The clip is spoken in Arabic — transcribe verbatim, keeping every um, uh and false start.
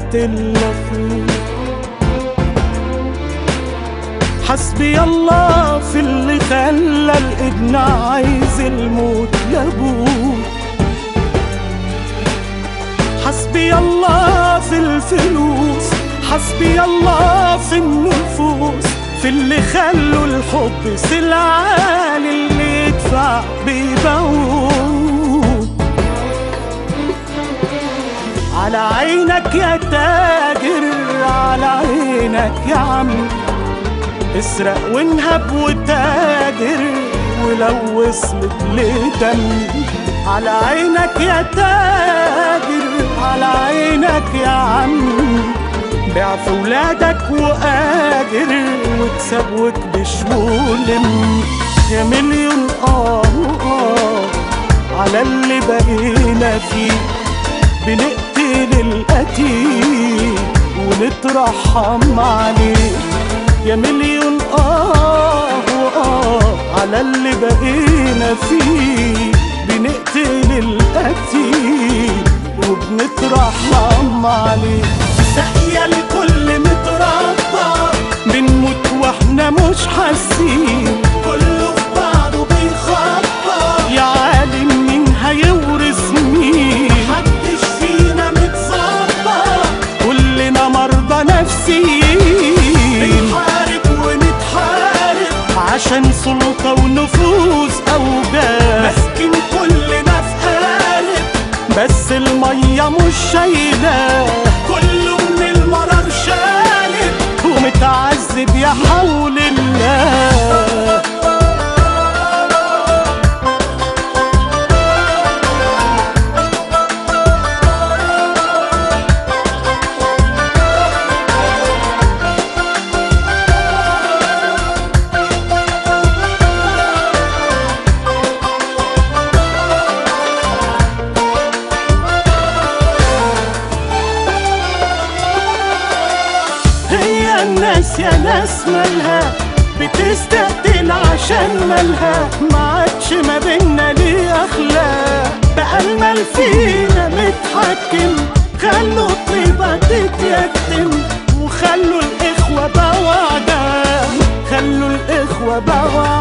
إلا فيه. حسبي الله في اللي خلى الابن عايز الموت يابوه. حسبي الله في الفلوس، حسبي الله في النفوس، في اللي خلوا الحب سلعة اللي يدفع بيبيعوه. على عينك يا تاجر، على عينك يا عم، اسرق وانهب وتاجر ولو وصلت لدم. على عينك يا تاجر، على عينك يا عم، بيع في ولادك وآجر واكسب واكبش ولم. يا مليون آه آه على اللي بقينا فيه، بنقتل القتيل ونترحم عليه. يا مليون آه آه على اللي بقينا فيه، بنقتل القتيل وبنترحم عليه. ساقية لكل متربى، بنموت واحنا مش حاسين، كله في بعضه بيخبط. يا عالم مين هيورث مين؟ محدش فينا متظبط، كلنا مرضى نفسيين. بنحارب ونتحارب عشان سلطة ونفوذ أوجاه، ماسكين كلنا في قالب بس المية مش شايلاه. كله من المرار شالب ومتعذب يا حول الله. الناس يا ناس مالها بتستقتل عشان مالها، ما عادش ما بينا ليه اخلاق، بقى المال فينا متحكم. خلوا الطيبة تتيتم وخلوا الاخوة بوعدا، خلوا الاخوة بوعدا.